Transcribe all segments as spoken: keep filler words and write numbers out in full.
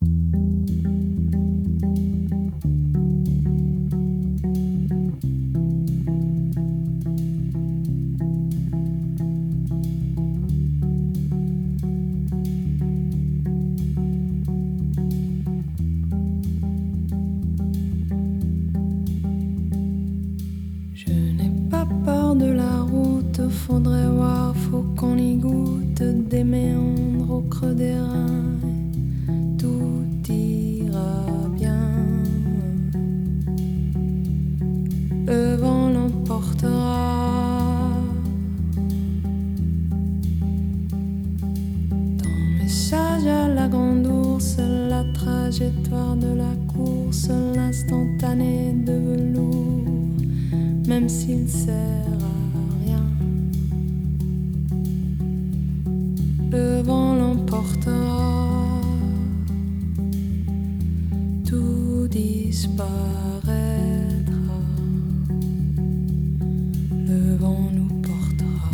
De la route, faudrait voir, faut qu'on y goûte des méandres au creux des reins. Tout ira bien. Le vent l'emportera. Dans message à la grande ours, la trajectoire de la course, l'instantané de velours, même s'il sert le vent l'emportera, tout disparaîtra, le vent nous portera.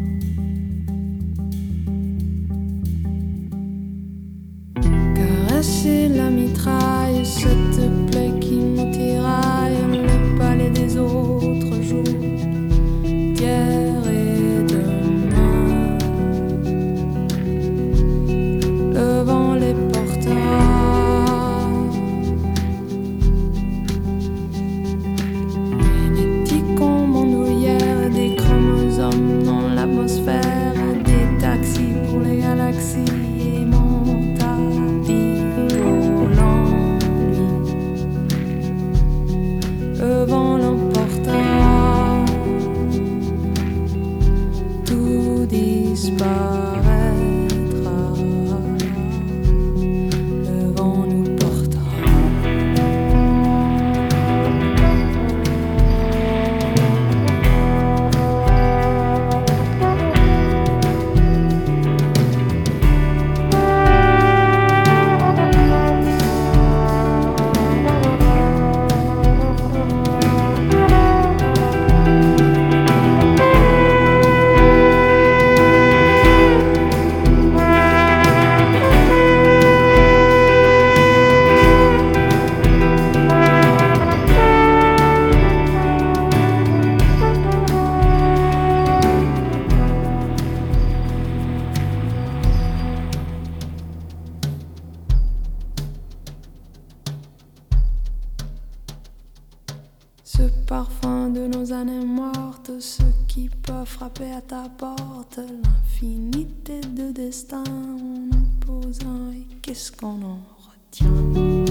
Caresser la mitraille, cette plaie qui nous tiraille, le palais des autres jours, d'hier et demain. Le vent les portera. Génétique en bandoulière, des chromosomes dans l'atmosphère, des taxis pour les galaxies et mon tapis volant, le vent l'emportera, tout disparaîtra. Ce parfum de nos années mortes, ce qui peut frapper à ta porte, l'infinité de destins, on nous pose un et qu'est-ce qu'on en retient?